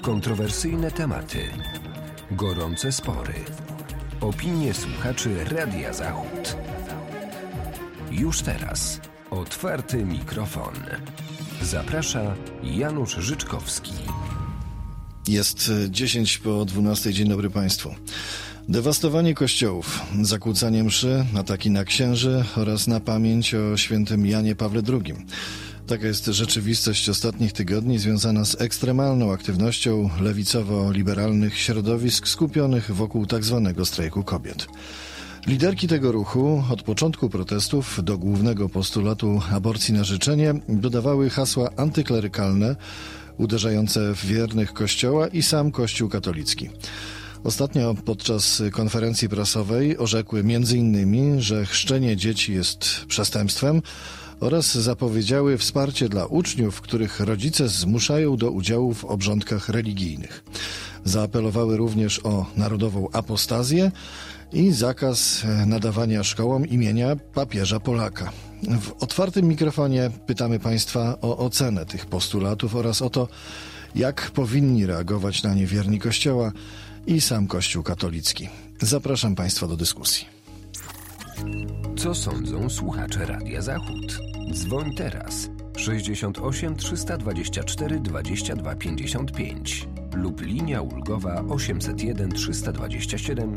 Kontrowersyjne tematy, gorące spory, opinie słuchaczy Radia Zachód. Już teraz otwarty mikrofon. Zaprasza Janusz Życzkowski. Jest 10 po 12. Dzień dobry Państwu. Dewastowanie kościołów, zakłócanie mszy, ataki na księży oraz na pamięć o świętym Janie Pawle II. Taka jest rzeczywistość ostatnich tygodni związana z ekstremalną aktywnością lewicowo-liberalnych środowisk skupionych wokół tzw. strajku kobiet. Liderki tego ruchu od początku protestów do głównego postulatu aborcji na życzenie dodawały hasła antyklerykalne, uderzające w wiernych Kościoła i sam Kościół katolicki. Ostatnio podczas konferencji prasowej orzekły m.in., że chrzczenie dzieci jest przestępstwem oraz zapowiedziały wsparcie dla uczniów, których rodzice zmuszają do udziału w obrządkach religijnych. Zaapelowały również o narodową apostazję i zakaz nadawania szkołom imienia papieża Polaka. W otwartym mikrofonie pytamy Państwa o ocenę tych postulatów oraz o to, jak powinni reagować na nie wierni Kościoła i sam Kościół katolicki. Zapraszam Państwa do dyskusji. Co sądzą słuchacze Radia Zachód? Dzwoń teraz 68 324 22 55 lub linia ulgowa 801 327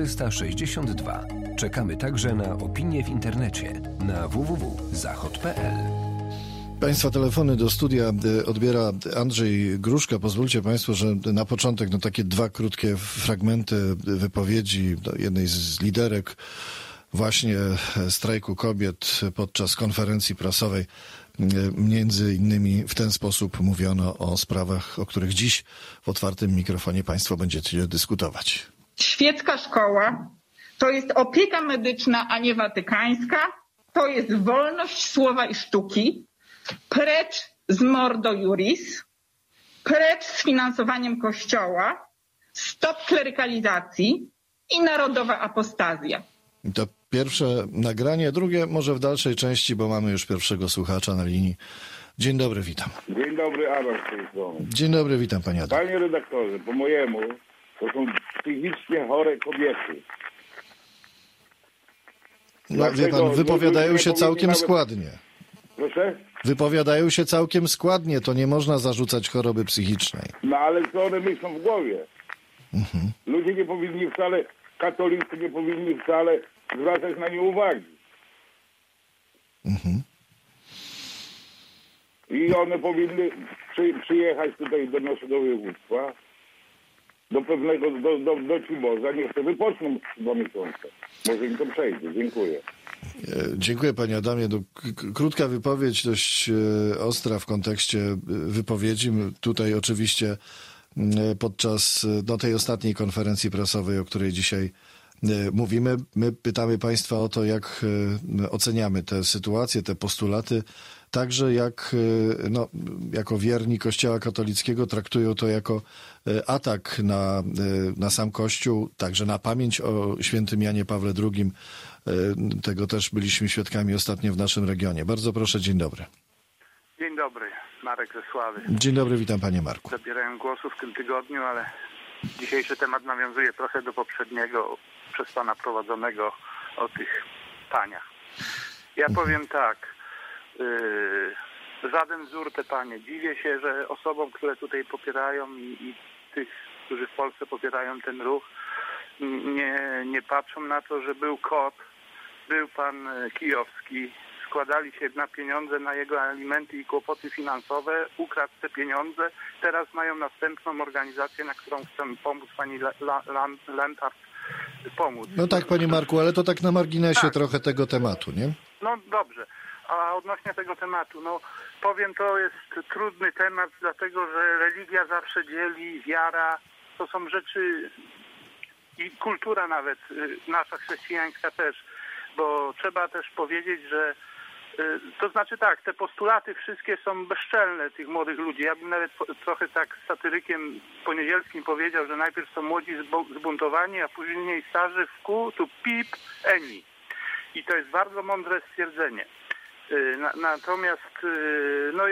462. Czekamy także na opinie w internecie na www.zachod.pl. Państwa telefony do studia odbiera Andrzej Gruszka. Pozwólcie Państwo, że na początek takie dwa krótkie fragmenty wypowiedzi jednej z liderek właśnie strajku kobiet podczas konferencji prasowej. Między innymi w ten sposób mówiono o sprawach, o których dziś w otwartym mikrofonie Państwo będziecie dyskutować. Świecka szkoła to jest opieka medyczna, a nie watykańska. To jest wolność słowa i sztuki. Precz z Ordo Iuris. Precz z finansowaniem Kościoła. Stop klerykalizacji i narodowa apostazja. To pierwsze nagranie, drugie może w dalszej części, bo mamy już pierwszego słuchacza na linii. Dzień dobry, witam. Dzień dobry, Adam z tej strony. Dzień dobry, witam Panie Adam. Panie redaktorze, po mojemu to są psychicznie chore kobiety. No wie Pan, wypowiadają się całkiem składnie. Proszę? Wypowiadają się całkiem składnie, to nie można zarzucać choroby psychicznej. No ale co one myślą w głowie? Ludzie nie powinni wcale, katolicy nie powinni wcale zwracać na nie uwagi. I one powinny przyjechać tutaj do naszego województwa, do pewnego, do Ciborza. Niech to wypoczną 2 miesiące. Może im to przejdzie. Dziękuję. Dziękuję Panie Adamie. Krótka wypowiedź, dość ostra w kontekście wypowiedzi. Tutaj oczywiście podczas tej ostatniej konferencji prasowej, o której dzisiaj mówimy, my pytamy Państwa o to, jak oceniamy tę sytuację, te postulaty, także jak jako wierni Kościoła katolickiego traktują to jako atak na sam Kościół, także na pamięć o świętym Janie Pawle II. Tego też byliśmy świadkami ostatnio w naszym regionie. Bardzo proszę, dzień dobry. Dzień dobry, Marek ze Sławy. Dzień dobry, witam Panie Marku. Zabierałem głosu w tym tygodniu, ale dzisiejszy temat nawiązuje trochę do poprzedniego przez Pana prowadzonego o tych paniach. Ja powiem tak, żaden wzór te panie. Dziwię się, że osobom, które tutaj popierają i tych, którzy w Polsce popierają ten ruch, nie patrzą na to, że był KOP, był pan Kijowski, składali się na pieniądze na jego alimenty i kłopoty finansowe, ukradł te pieniądze, teraz mają następną organizację, na którą chcę pomóc, pani Lempart pomóc. No tak, Panie Marku, ale to tak na marginesie trochę tego tematu, nie? No dobrze, a odnośnie tego tematu, powiem, to jest trudny temat, dlatego że religia zawsze dzieli, wiara, to są rzeczy i kultura nawet, nasza chrześcijańska też, bo trzeba też powiedzieć, że to znaczy tak, te postulaty wszystkie są bezczelne tych młodych ludzi. Ja bym nawet trochę tak satyrykiem poniedzielskim powiedział, że najpierw są młodzi zbuntowani, a później starzy w kół, tu pip, eni. I to jest bardzo mądre stwierdzenie. Natomiast jest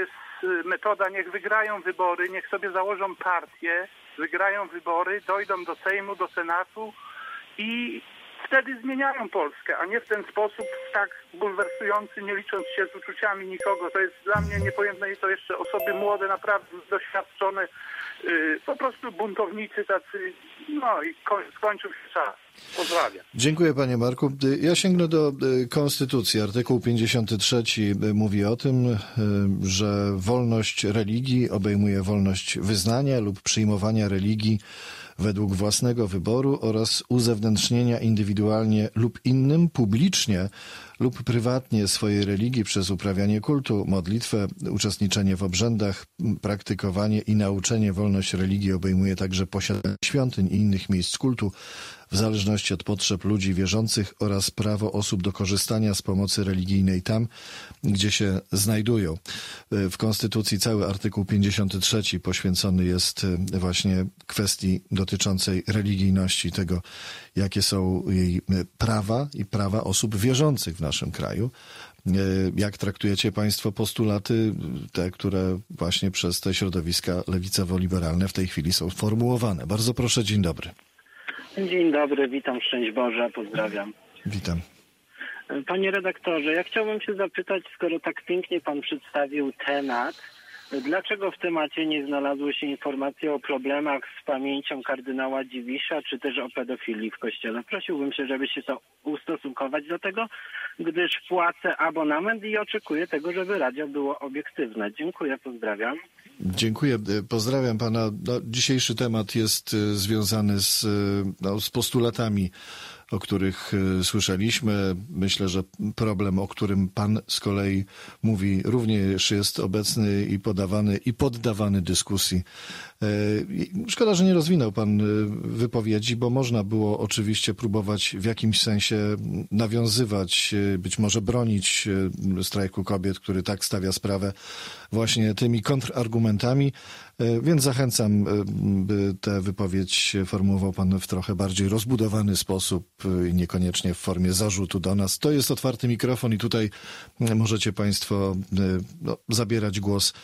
metoda, niech wygrają wybory, niech sobie założą partię, wygrają wybory, dojdą do Sejmu, do Senatu i wtedy zmieniają Polskę, a nie w ten sposób tak bulwersujący, nie licząc się z uczuciami nikogo. To jest dla mnie niepojętne i to jeszcze osoby młode, naprawdę doświadczone, po prostu buntownicy tacy, no i skończył się czas. Pozdrawiam. Dziękuję panie Marku. Ja sięgnę do Konstytucji. Artykuł 53 mówi o tym, że wolność religii obejmuje wolność wyznania lub przyjmowania religii według własnego wyboru oraz uzewnętrznienia indywidualnie lub innym, publicznie lub prywatnie swojej religii przez uprawianie kultu, modlitwę, uczestniczenie w obrzędach, praktykowanie i nauczenie. Wolność religii obejmuje także posiadanie świątyń i innych miejsc kultu w zależności od potrzeb ludzi wierzących oraz prawo osób do korzystania z pomocy religijnej tam, gdzie się znajdują. W Konstytucji cały artykuł 53 poświęcony jest właśnie kwestii dotyczącej religijności, tego, jakie są jej prawa i prawa osób wierzących w naszym kraju. Jak traktujecie państwo postulaty, te, które właśnie przez te środowiska lewicowo-liberalne w tej chwili są formułowane? Bardzo proszę, dzień dobry. Dzień dobry, witam, szczęść Boże, pozdrawiam. Witam. Panie redaktorze, ja chciałbym się zapytać, skoro tak pięknie pan przedstawił temat, dlaczego w temacie nie znalazły się informacje o problemach z pamięcią kardynała Dziwisza, czy też o pedofilii w Kościele? Prosiłbym się, żeby się to ustosunkować do tego, gdyż płacę abonament i oczekuję tego, żeby radio było obiektywne. Dziękuję, pozdrawiam. Dziękuję, pozdrawiam pana. Dzisiejszy temat jest związany z postulatami, o których słyszeliśmy. Myślę, że problem, o którym pan z kolei mówi, również jest obecny i podawany i poddawany dyskusji. Szkoda, że nie rozwinął pan wypowiedzi, bo można było oczywiście próbować w jakimś sensie nawiązywać, być może bronić strajku kobiet, który tak stawia sprawę właśnie tymi kontrargumentami, więc zachęcam, by tę wypowiedź formułował pan w trochę bardziej rozbudowany sposób i niekoniecznie w formie zarzutu do nas. To jest otwarty mikrofon i tutaj możecie państwo zabierać głos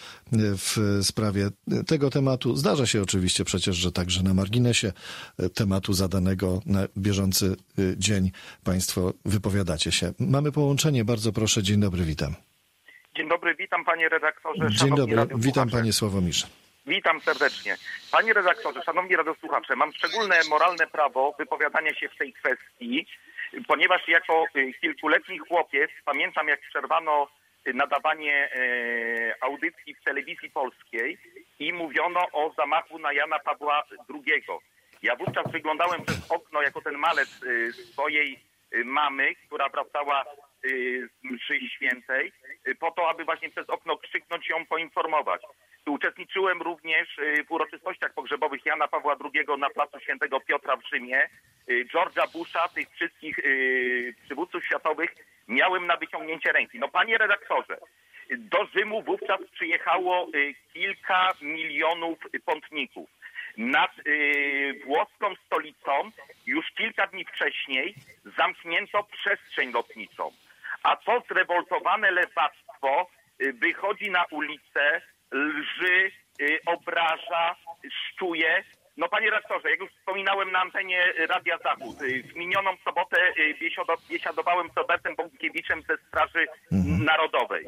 w sprawie tego tematu. Zdarza się oczywiście przecież, że także na marginesie tematu zadanego na bieżący dzień państwo wypowiadacie się. Mamy połączenie, bardzo proszę. Dzień dobry, witam. Dzień dobry, witam panie redaktorze. Dzień dobry, witam panie Sławomirze. Witam serdecznie. Panie redaktorze, szanowni radiosłuchacze, mam szczególne moralne prawo wypowiadania się w tej kwestii, ponieważ jako kilkuletni chłopiec pamiętam, jak przerwano nadawanie audycji w telewizji polskiej i mówiono o zamachu na Jana Pawła II. Ja wówczas wyglądałem przez okno jako ten malec swojej mamy, która wracała z mszy świętej, po to, aby właśnie przez okno krzyknąć ją, poinformować. Uczestniczyłem również w uroczystościach pogrzebowych Jana Pawła II na placu Świętego Piotra w Rzymie. George'a Busha, tych wszystkich przywódców światowych miałem na wyciągnięcie ręki. No panie redaktorze, do Rzymu wówczas przyjechało kilka milionów pątników. Nad włoską stolicą już kilka dni wcześniej zamknięto przestrzeń lotniczą. A to zrewoltowane lewactwo wychodzi na ulicę, lży, obraża, szczuje. No panie redaktorze, jak już wspominałem na antenie Radia Zachód, w minioną sobotę biesiadowałem z Robertem Bąkiewiczem ze Straży Narodowej.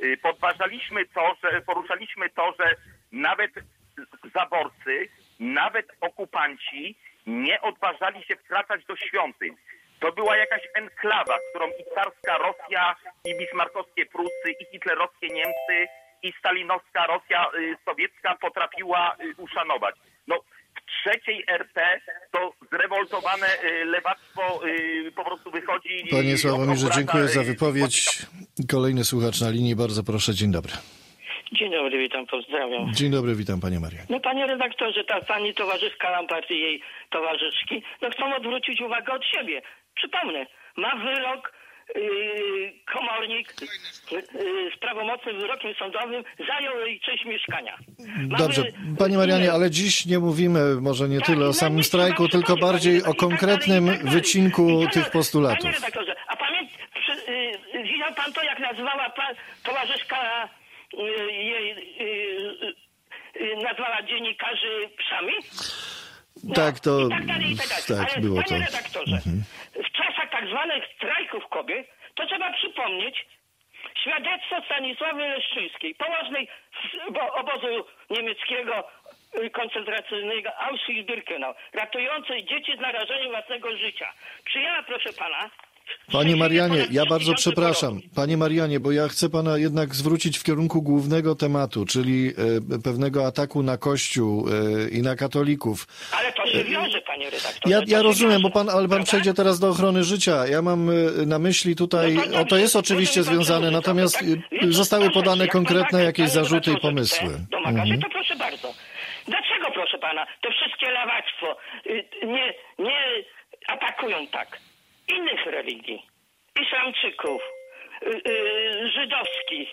Poruszaliśmy to, że nawet zaborcy, nawet okupanci nie odważali się wkraczać do świątyń. To była jakaś enklawa, którą i carska Rosja, i bismarckowskie Prusy, i hitlerowskie Niemcy, i stalinowska Rosja sowiecka potrafiła uszanować. No, w trzeciej RP to zrewoltowane lewactwo po prostu wychodzi... Panie Sławomirze, dziękuję za wypowiedź. Kolejny słuchacz na linii, bardzo proszę, dzień dobry. Dzień dobry, witam, pozdrawiam. Dzień dobry, witam panie Marianie. No panie redaktorze, ta pani towarzyszka Lampart i jej towarzyszki, no chcą odwrócić uwagę od siebie. Przypomnę, ma wyrok komornik z prawomocnym wyrokiem sądowym, zajął jej część mieszkania. Dobrze, panie Marianie, ale dziś nie mówimy może nie tyle o samym strajku, tylko bardziej o konkretnym wycinku tych postulatów. Panie redaktorze, a widział pan to, jak nazywała towarzyszka jej nazwała dziennikarzy psami? No, tak, to i tak dalej, i tak dalej. tak, ale było panie to. redaktorze, w czasach tak zwanych strajków kobiet, to trzeba przypomnieć świadectwo Stanisławy Leszczyńskiej, położnej obozu niemieckiego koncentracyjnego Auschwitz-Birkenau, ratującej dzieci z narażeniem własnego życia. Przyjęła, proszę pana... Panie Marianie, ja bardzo przepraszam. Panie Marianie, bo ja chcę pana jednak zwrócić w kierunku głównego tematu, czyli pewnego ataku na Kościół i na katolików. Ale to się wiąże, panie redaktorze. Ja rozumiem, wiąże, ale pan przejdzie teraz do ochrony życia. Ja mam na myśli tutaj, to jest oczywiście związane, natomiast zostały podane konkretne jakieś zarzuty i pomysły. Domaga się, to proszę bardzo. Dlaczego, proszę pana, to wszystkie lewactwo nie atakują tak innych religii, islamczyków, żydowskich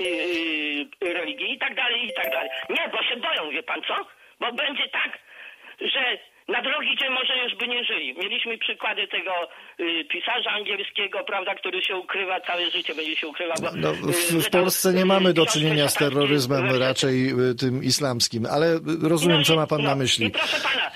religii i tak dalej, i tak dalej. Nie, bo się boją, wie pan co? Bo będzie tak, że na drogi dzień może już by nie żyli. Mieliśmy przykłady tego pisarza angielskiego, prawda, który się ukrywa, całe życie będzie się ukrywał. W Polsce nie mamy do czynienia z terroryzmem raczej tym islamskim, ale rozumiem, co ma pan na myśli. I proszę pana,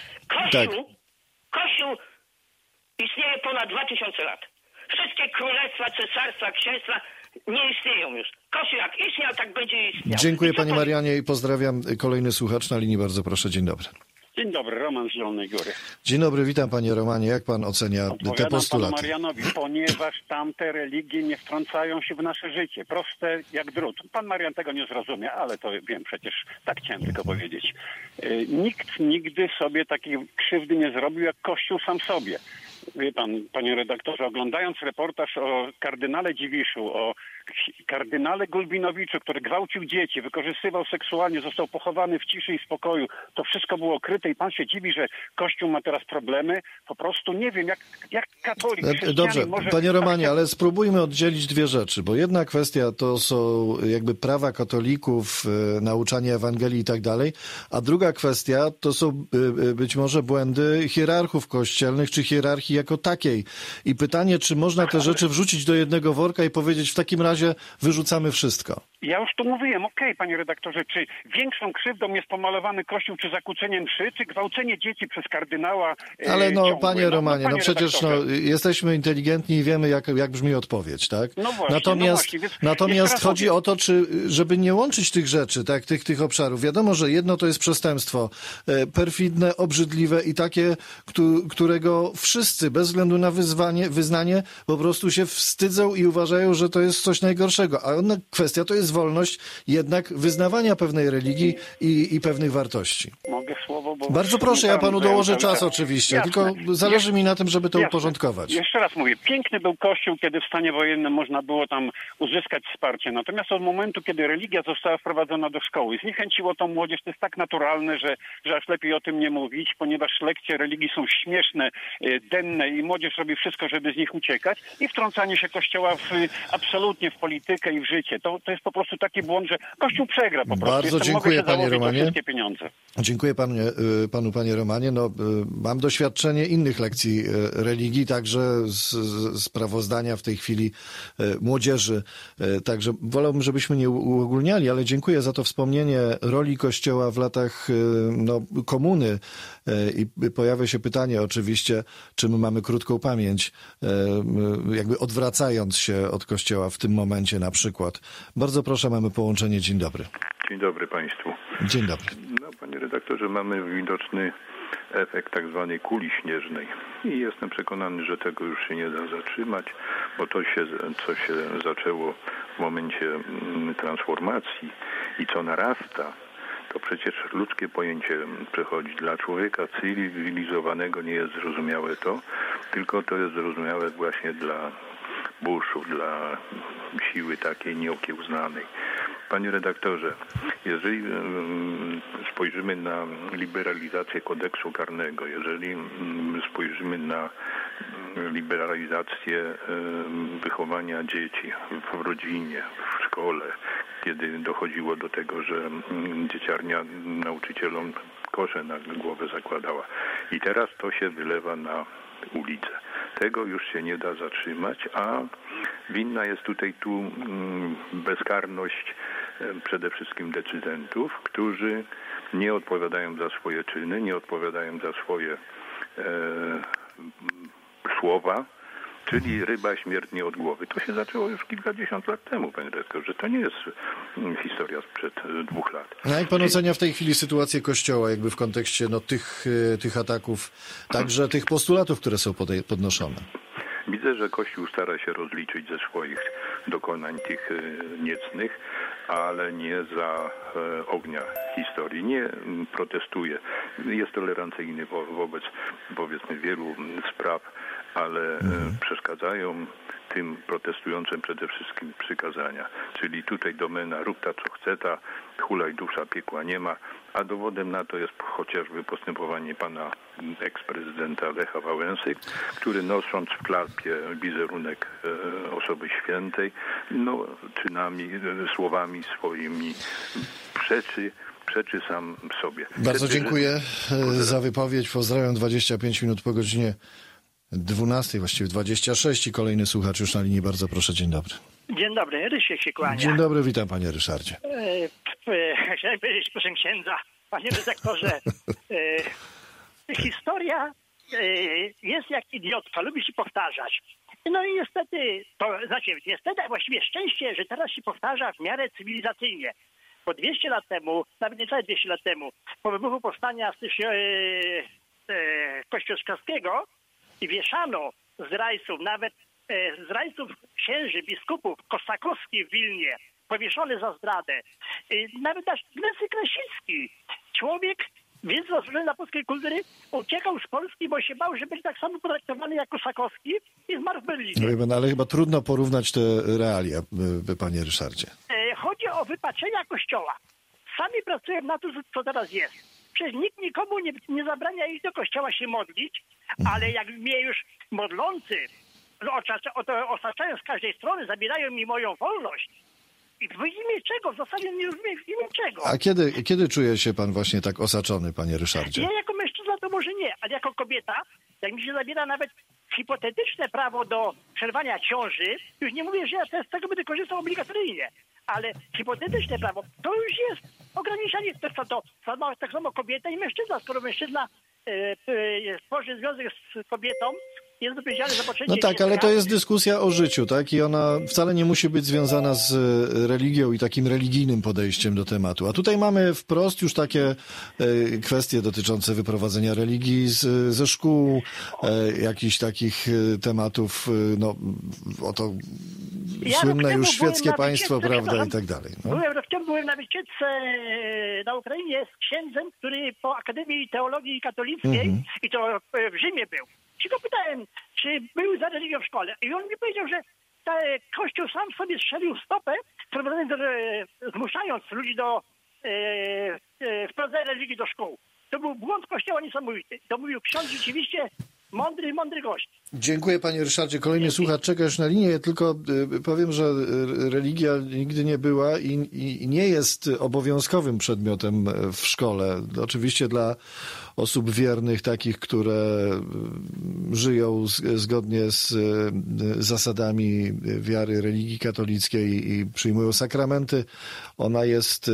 Kościół istnieje ponad 2000 lat. Wszystkie królestwa, cesarstwa, księstwa nie istnieją już. Kościół jak istniał, tak będzie istniał. Dziękuję panie Marianie i pozdrawiam. Kolejny słuchacz na linii, bardzo proszę. Dzień dobry. Dzień dobry, Roman z Zielonej Góry. Dzień dobry, witam panie Romanie. Jak pan ocenia te postulaty? Panu Marianowi, ponieważ tamte religie nie wtrącają się w nasze życie. Proste jak drut. Pan Marian tego nie zrozumie, ale to wiem przecież, tak chciałem tylko powiedzieć. Nikt nigdy sobie takiej krzywdy nie zrobił jak Kościół sam sobie. Wie pan, panie redaktorze, oglądając reportaż o kardynale Dziwiszu, o kardynale Gulbinowiczu, który gwałcił dzieci, wykorzystywał seksualnie, został pochowany w ciszy i spokoju, to wszystko było kryte i pan się dziwi, że Kościół ma teraz problemy. Po prostu nie wiem, jak katolik, Dobrze, może... panie Romanie, ale spróbujmy oddzielić dwie rzeczy, bo jedna kwestia to są jakby prawa katolików, nauczanie Ewangelii i tak dalej, a druga kwestia to są być może błędy hierarchów kościelnych, czy hierarchii jako takiej. I pytanie, czy można te rzeczy wrzucić do jednego worka i powiedzieć, w takim razie wyrzucamy wszystko. Ja już tu mówiłem, panie redaktorze, czy większą krzywdą jest pomalowany Kościół, czy zakłócenie mszy, czy gwałcenie dzieci przez kardynała? Ale ciągłe. panie Romanie, panie przecież jesteśmy inteligentni i wiemy, jak brzmi odpowiedź, tak? No właśnie, Natomiast chodzi o to, żeby nie łączyć tych rzeczy, tak, tych obszarów. Wiadomo, że jedno to jest przestępstwo perfidne, obrzydliwe i takie, którego wszyscy, bez względu na wyznanie, po prostu się wstydzą i uważają, że to jest coś najgorszego. A inna kwestia to jest wolność jednak wyznawania pewnej religii i pewnych wartości. Mogę słowo? Bo bardzo proszę, ja panu dołożę czas oczywiście, jasne. Tylko zależy mi na tym, żeby to uporządkować. Jeszcze raz mówię, piękny był Kościół, kiedy w stanie wojennym można było tam uzyskać wsparcie. Natomiast od momentu, kiedy religia została wprowadzona do szkoły, zniechęciło tą młodzież, to jest tak naturalne, że aż lepiej o tym nie mówić, ponieważ lekcje religii są śmieszne, denne i młodzież robi wszystko, żeby z nich uciekać i wtrącanie się Kościoła absolutnie w politykę i w życie. To jest po prostu taki błąd, że Kościół przegra po prostu. Bardzo dziękuję, panie Romanie. Pieniądze. Dziękuję panu, panie Romanie. Mam doświadczenie innych lekcji religii, także z sprawozdania w tej chwili młodzieży. Także wolałbym, żebyśmy nie uogólniali, ale dziękuję za to wspomnienie roli Kościoła w latach komuny. I pojawia się pytanie oczywiście, czy my mamy krótką pamięć, jakby odwracając się od Kościoła w tym momencie na przykład. Bardzo proszę, mamy połączenie. Dzień dobry. Dzień dobry państwu. Dzień dobry. Panie redaktorze, mamy widoczny efekt tak zwanej kuli śnieżnej i jestem przekonany, że tego już się nie da zatrzymać, bo to co się zaczęło w momencie transformacji i co narasta, to przecież ludzkie pojęcie przechodzi. Dla człowieka cywilizowanego nie jest zrozumiałe tylko to jest zrozumiałe właśnie dla buszów, dla siły takiej nieokiełznanej. Panie redaktorze, jeżeli spojrzymy na liberalizację kodeksu karnego, jeżeli spojrzymy na liberalizację wychowania dzieci w rodzinie, w szkole, kiedy dochodziło do tego, że dzieciarnia nauczycielom kosze na głowę zakładała. I teraz to się wylewa na ulicę. Tego już się nie da zatrzymać, a winna jest tutaj bezkarność przede wszystkim decydentów, którzy nie odpowiadają za swoje czyny, nie odpowiadają za swoje słowa, czyli ryba śmiertnie od głowy. To się zaczęło już kilkadziesiąt lat temu, panie redaktorze. To nie jest historia sprzed 2 lat. A jak pan ocenia w tej chwili sytuację Kościoła, jakby w kontekście tych ataków, także tych postulatów, które są podnoszone? Widzę, że Kościół stara się rozliczyć ze swoich dokonań tych niecnych, ale nie za ognia historii. Nie protestuje. Jest tolerancyjny wobec, powiedzmy, wielu spraw, ale przeszkadzają tym protestującym przede wszystkim przykazania. Czyli tutaj domena rób ta co chce ta, hulaj dusza, piekła nie ma, a dowodem na to jest chociażby postępowanie pana eksprezydenta Lecha Wałęsy, który nosząc w klapie wizerunek osoby świętej, czynami, słowami swoimi przeczy sam sobie. Bardzo dziękuję za wypowiedź. Pozdrawiam. 25 minut po godzinie 12, właściwie 26 i kolejny słuchacz już na linii. Bardzo proszę, dzień dobry. Dzień dobry, Rysiek się kłania. Dzień dobry, witam panie Ryszardzie. Chciałem powiedzieć, proszę księdza, panie redaktorze, historia jest jak idiotka, lubi się powtarzać. No i niestety, a właściwie szczęście, że teraz się powtarza w miarę cywilizacyjnie. Bo 200 lat temu, nawet niecałe 200 lat temu, po wybuchu powstania kościuszkowskiego i wieszano zdrajców, nawet zdrajców księży, biskupów, Kosakowski w Wilnie, powieszony za zdradę. Nawet nasz Ignacy Krasicki, człowiek, więc zasłużony polskiej kultury, uciekał z Polski, bo się bał, że będzie tak samo potraktowany jak Kosakowski i zmarł w Berlinie. Ale chyba trudno porównać te realia, panie Ryszardzie. Chodzi o wypaczenia Kościoła. Sami pracują na to, co teraz jest. Przecież nikt nikomu nie zabrania iść do kościoła się modlić, ale jak mnie już modlący otaczają z każdej strony, zabierają mi moją wolność. I w imię czego? W zasadzie nie rozumiem w imię czego. A kiedy czuje się pan właśnie tak osaczony, panie Ryszardzie? Ja jako mężczyzna to może nie, ale jako kobieta, jak mi się zabiera nawet hipotetyczne prawo do przerwania ciąży, już nie mówię, że ja z tego będę korzystał obligatoryjnie, ale hipotetyczne prawo, to już jest ograniczenie. To tak samo kobieta i mężczyzna. Skoro mężczyzna tworzy związek z kobietą, jest odpowiedzialny za poczęcie dziecka. No tak, ale to jest dyskusja o życiu, tak? I ona wcale nie musi być związana z religią i takim religijnym podejściem do tematu. A tutaj mamy wprost już takie kwestie dotyczące wyprowadzenia religii ze szkół, jakichś takich tematów, oto słynne już świeckie państwo, prawda, i tak dalej. No. Byłem na wycieczce na Ukrainie z księdzem, który po Akademii Teologii Katolickiej, i to w Rzymie był. I go pytałem, czy był za religią w szkole. I on mi powiedział, że Kościół sam sobie strzelił w stopę, zmuszając ludzi do wprowadzenia religii do szkół. To był błąd Kościoła niesamowity. To mówił ksiądz rzeczywiście mądry gość. Dziękuję panie Ryszardzie. Kolejny słuchacz czeka już na linię. Ja tylko powiem, że religia nigdy nie była i nie jest obowiązkowym przedmiotem w szkole. Oczywiście dla osób wiernych, takich, które żyją zgodnie z zasadami wiary religii katolickiej i przyjmują sakramenty, ona jest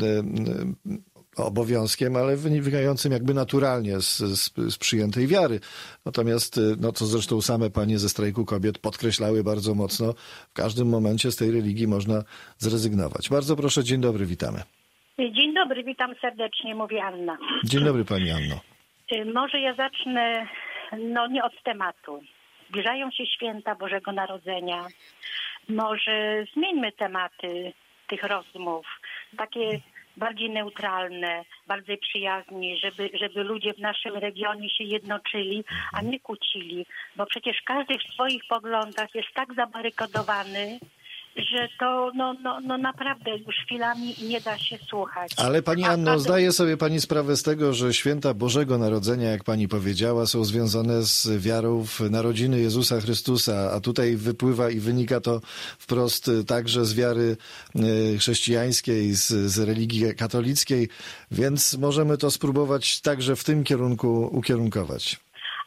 obowiązkiem, ale wynikającym jakby naturalnie z przyjętej wiary. Natomiast, co zresztą same panie ze strajku kobiet podkreślały bardzo mocno, w każdym momencie z tej religii można zrezygnować. Bardzo proszę, dzień dobry, witamy. Dzień dobry, witam serdecznie, mówi Anna. Dzień dobry pani Anno. Może ja zacznę, nie od tematu. Zbliżają się święta Bożego Narodzenia. Może zmieńmy tematy tych rozmów, takie bardziej neutralne, bardziej przyjaźni, żeby ludzie w naszym regionie się jednoczyli, a nie kłócili. Bo przecież każdy w swoich poglądach jest tak zabarykadowany, że to naprawdę już chwilami nie da się słuchać. Ale pani Anno, zdaje sobie pani sprawę z tego, że święta Bożego Narodzenia, jak pani powiedziała, są związane z wiarą w narodziny Jezusa Chrystusa, a tutaj wypływa i wynika to wprost także z wiary chrześcijańskiej, z religii katolickiej, więc możemy to spróbować także w tym kierunku ukierunkować.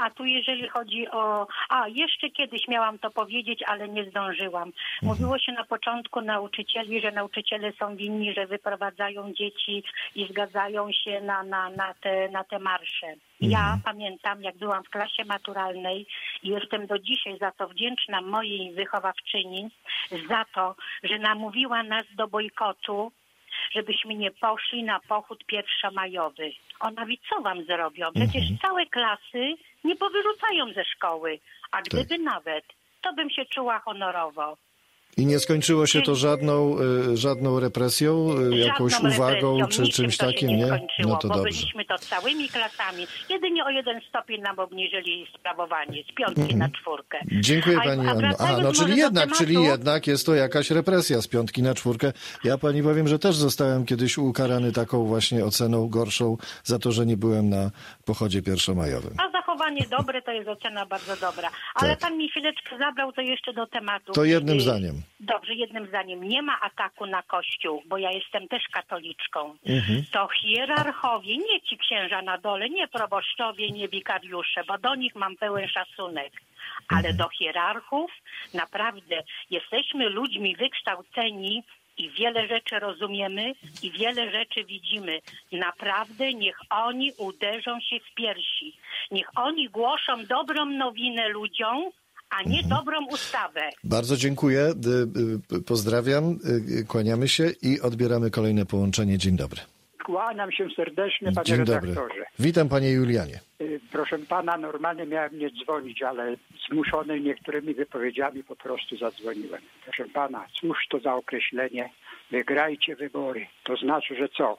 A tu jeżeli chodzi o... jeszcze kiedyś miałam to powiedzieć, ale nie zdążyłam. Mówiło się na początku nauczycieli, że nauczyciele są winni, że wyprowadzają dzieci i zgadzają się na te marsze. Ja pamiętam, jak byłam w klasie maturalnej i jestem do dzisiaj za to wdzięczna mojej wychowawczyni, za to, że namówiła nas do bojkotu, żebyśmy nie poszli na pochód pierwszomajowy. Ona wie, co wam zrobią? Przecież całe klasy nie powyrzucają ze szkoły, a gdyby nawet, to bym się czuła honorowo. I nie skończyło się to żadną represją, jakąś uwagą czy czymś takim, nie? No to dobrze. Byliśmy to całymi klasami. Jedynie o 1 stopień nam obniżyli sprawowanie z 5 na 4. Dziękuję pani Anno. Czyli jednak jest to jakaś represja z 5 na 4. Ja pani powiem, że też zostałem kiedyś ukarany taką właśnie oceną gorszą za to, że nie byłem na pochodzie pierwszomajowym. A zachowanie dobre to jest ocena bardzo dobra. Ale pan mi chwileczkę zabrał to jeszcze do tematu. To jednym zdaniem. Dobrze, jednym zdaniem. Nie ma ataku na Kościół, bo ja jestem też katoliczką. To hierarchowie, nie ci księża na dole, nie proboszczowie, nie wikariusze, bo do nich mam pełen szacunek. Ale do hierarchów naprawdę jesteśmy ludźmi wykształceni i wiele rzeczy rozumiemy i wiele rzeczy widzimy. Naprawdę niech oni uderzą się w piersi. Niech oni głoszą dobrą nowinę ludziom, a nie dobrą ustawę. Bardzo dziękuję. Pozdrawiam, kłaniamy się i odbieramy kolejne połączenie. Dzień dobry. Kłaniam się serdecznie, panie Dzień redaktorze. dobry. Witam, panie Julianie. Proszę pana, normalnie miałem nie dzwonić, ale zmuszony niektórymi wypowiedziami po prostu zadzwoniłem. Proszę pana, cóż to za określenie? Wygrajcie wybory. To znaczy, że co?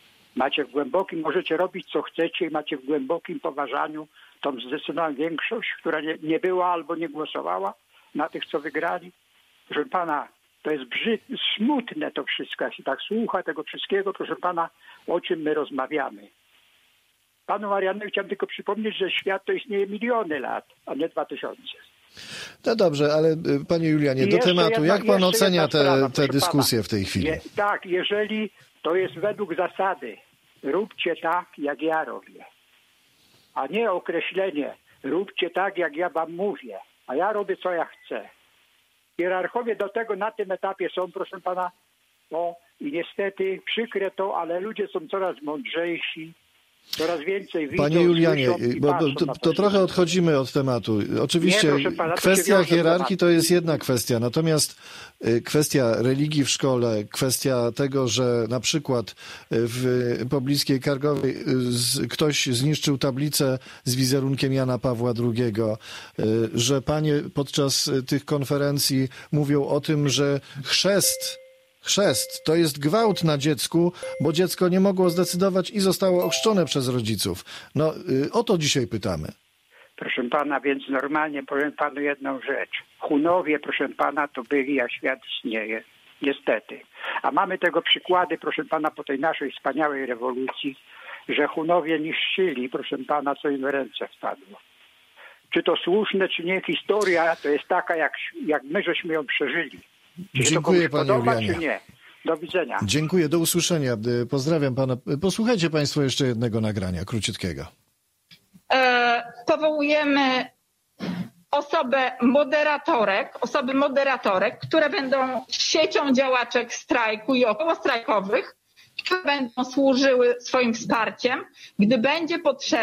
Możecie robić co chcecie i macie w głębokim poważaniu tą zdecydowaną większość, która nie była albo nie głosowała na tych, co wygrali. Proszę pana, to jest smutne to wszystko. Jak się tak słucha tego wszystkiego, proszę pana, o czym my rozmawiamy. Panu Marianowi chciałem tylko przypomnieć, że świat to istnieje miliony lat, a nie 2000. No dobrze, ale panie Julianie, do tematu. Jak pan ocenia tę dyskusję w tej chwili? Tak, jeżeli to jest według zasady, róbcie tak, jak ja robię, a nie określenie, róbcie tak, jak ja wam mówię, a ja robię, co ja chcę. Hierarchowie do tego na tym etapie są, proszę pana, i niestety przykre to, ale ludzie są coraz mądrzejsi, coraz więcej widzą. Panie Julianie, bo to trochę odchodzimy od tematu. Oczywiście kwestia hierarchii to jest jedna kwestia, natomiast kwestia religii w szkole, kwestia tego, że na przykład w pobliskiej Kargowej ktoś zniszczył tablicę z wizerunkiem Jana Pawła II, że panie podczas tych konferencji mówią o tym, że chrzest to jest gwałt na dziecku, bo dziecko nie mogło zdecydować i zostało ochrzczone przez rodziców. No, o to dzisiaj pytamy. Proszę pana, więc normalnie powiem panu jedną rzecz. Hunowie, proszę pana, to byli, jak świat istnieje. Niestety. A mamy tego przykłady, proszę pana, po tej naszej wspaniałej rewolucji, że Hunowie niszczyli, proszę pana, co im w ręce wpadło. Czy to słuszne, czy nie, historia to jest taka, jak my żeśmy ją przeżyli. Dziękuję panie Julianie. Czy nie? Do widzenia. Dziękuję, do usłyszenia. Pozdrawiam pana. Posłuchajcie państwo jeszcze jednego nagrania, króciutkiego. Powołujemy osoby moderatorek, które będą siecią działaczek strajku i okołostrajkowych, które będą służyły swoim wsparciem, gdy będzie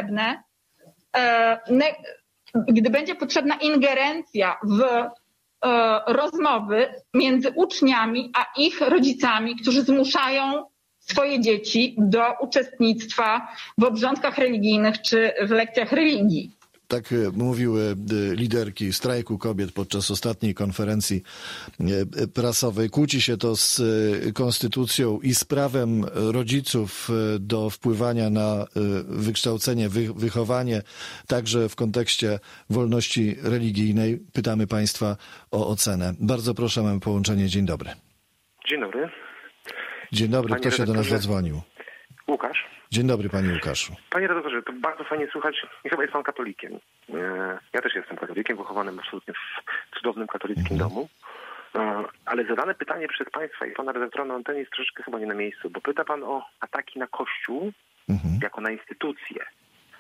potrzebna ingerencja w rozmowy między uczniami a ich rodzicami, którzy zmuszają swoje dzieci do uczestnictwa w obrządkach religijnych czy w lekcjach religii. Tak mówiły liderki strajku kobiet podczas ostatniej konferencji prasowej. Kłóci się to z konstytucją i z prawem rodziców do wpływania na wykształcenie, wychowanie, także w kontekście wolności religijnej. Pytamy państwa o ocenę. Bardzo proszę, mamy połączenie. Dzień dobry. Dzień dobry. Dzień dobry. Kto się do nas zadzwonił? Łukasz. Dzień dobry, panie Łukaszu. Panie redaktorze, to bardzo fajnie słuchać i chyba jest pan katolikiem. Ja też jestem katolikiem, wychowanym absolutnie w cudownym katolickim domu. Ale zadane pytanie przez państwa i pana redaktora na antenie jest troszeczkę chyba nie na miejscu, bo pyta pan o ataki na Kościół jako na instytucję.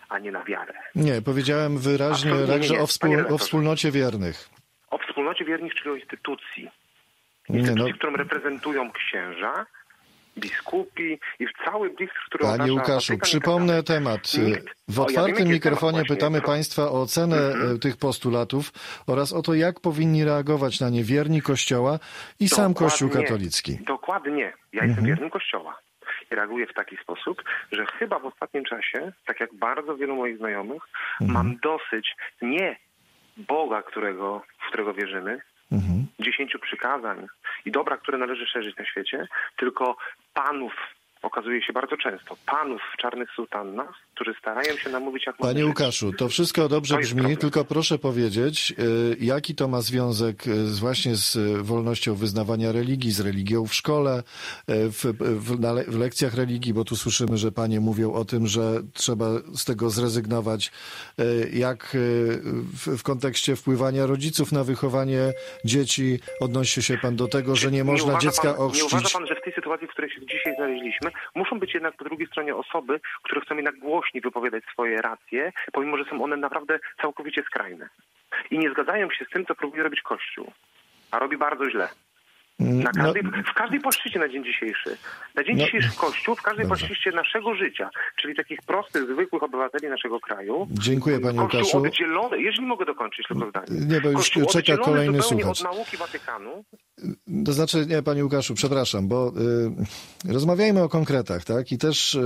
a nie na wiarę. Nie, powiedziałem wyraźnie także o wspólnocie wiernych. O wspólnocie wiernych, czyli o instytucji, którą reprezentują księża, biskupi i cały blisk, który Panie Łukaszu, przypomnę temat. W otwartym mikrofonie pytamy Państwa o ocenę tych postulatów oraz o to, jak powinni reagować na nie wierni Kościoła i sam Kościół katolicki. Dokładnie. Ja jestem wiernym Kościoła. I reaguję w taki sposób, że chyba w ostatnim czasie, tak jak bardzo wielu moich znajomych, mam dosyć nie Boga, w którego wierzymy, 10 przykazań i dobra, które należy szerzyć na świecie, tylko panów, okazuje się bardzo często, panów w czarnych sutannach, którzy starają się namówić jak Panie Łukaszu, to wszystko dobrze brzmi, tylko proszę powiedzieć, jaki to ma związek właśnie z wolnością wyznawania religii, z religią w szkole, w lekcjach religii, bo tu słyszymy, że panie mówią o tym, że trzeba z tego zrezygnować. Jak w kontekście wpływania rodziców na wychowanie dzieci odnosi się pan do tego, że nie można dziecka ochrzcić? Nie uważa pan, że w tej sytuacji, w której się dzisiaj znaleźliśmy, muszą być jednak po drugiej stronie osoby, które chcą jednak głośniej wypowiadać swoje racje, pomimo że są one naprawdę całkowicie skrajne. I nie zgadzają się z tym, co próbuje robić Kościół. A robi bardzo źle. W każdej płaszczyźnie na dzień dzisiejszy. Na dzień dzisiejszy Kościół, w każdej płaszczyźnie naszego życia, czyli takich prostych, zwykłych obywateli naszego kraju. Dziękuję, panie Kościół Łukaszu. Oddzielony, jeżeli mogę dokończyć tylko zdanie. Nie, bo już czeka kolejny słuchacz. Od nauki Watykanu. To znaczy, nie, panie Łukaszu, przepraszam, bo rozmawiajmy o konkretach, tak? I też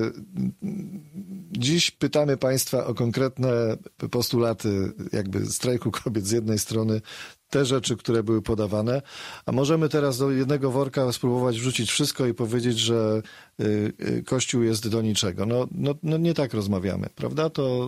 dziś pytamy państwa o konkretne postulaty jakby strajku kobiet z jednej strony, te rzeczy, które były podawane, a możemy teraz do jednego worka spróbować wrzucić wszystko i powiedzieć, że Kościół jest do niczego. No nie tak rozmawiamy, prawda? To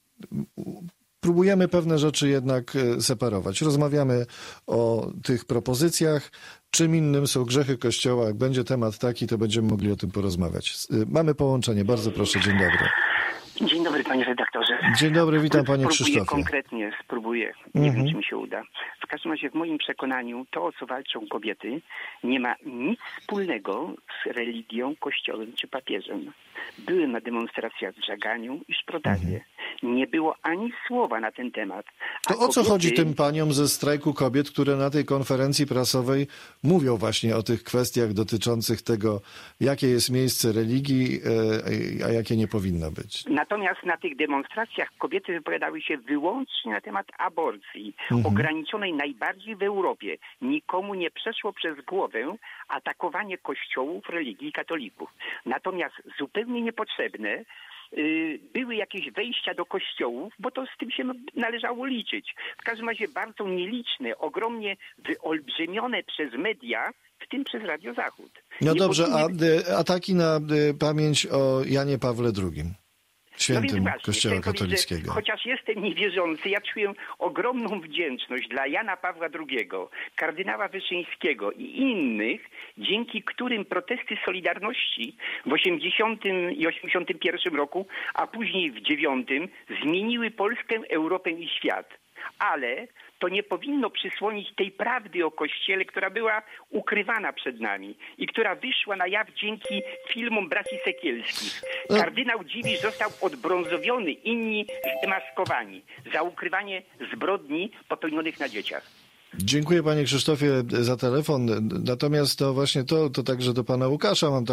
próbujemy pewne rzeczy jednak separować. Rozmawiamy o tych propozycjach, czym innym są grzechy Kościoła. Jak będzie temat taki, to będziemy mogli o tym porozmawiać. Mamy połączenie. Bardzo proszę, dzień dobry. Dzień dobry, panie redaktorze. Dzień dobry, witam panie Krzysztofie. Spróbuję. Nie wiem, czy mi się uda. W każdym razie w moim przekonaniu to, o co walczą kobiety, nie ma nic wspólnego z religią, kościołem czy papieżem. Byłem na demonstracjach w Żaganiu i Szprotawie. Nie było ani słowa na ten temat. To o co chodzi tym paniom ze strajku kobiet, które na tej konferencji prasowej mówią właśnie o tych kwestiach dotyczących tego, jakie jest miejsce religii, a jakie nie powinno być? Natomiast na tych demonstracjach kobiety wypowiadały się wyłącznie na temat aborcji, ograniczonej najbardziej w Europie. Nikomu nie przeszło przez głowę atakowanie kościołów, religii i katolików. Natomiast zupełnie niepotrzebne były jakieś wejścia do kościołów, bo to z tym się należało liczyć. W każdym razie bardzo nieliczne, ogromnie wyolbrzymione przez media, w tym przez Radio Zachód. No dobrze, a ataki na pamięć o Janie Pawle II? Świętym Kościoła katolickiego. Chociaż jestem niewierzący, ja czuję ogromną wdzięczność dla Jana Pawła II, kardynała Wyszyńskiego i innych, dzięki którym protesty Solidarności w 80 i 81 roku, a później w 9 zmieniły Polskę, Europę i świat. Ale to nie powinno przysłonić tej prawdy o Kościele, która była ukrywana przed nami i która wyszła na jaw dzięki filmom braci Sekielskich. Kardynał Dziwisz został odbrązowiony, inni zdemaskowani za ukrywanie zbrodni popełnionych na dzieciach. Dziękuję panie Krzysztofie za telefon. Natomiast to właśnie to także do pana Łukasza mam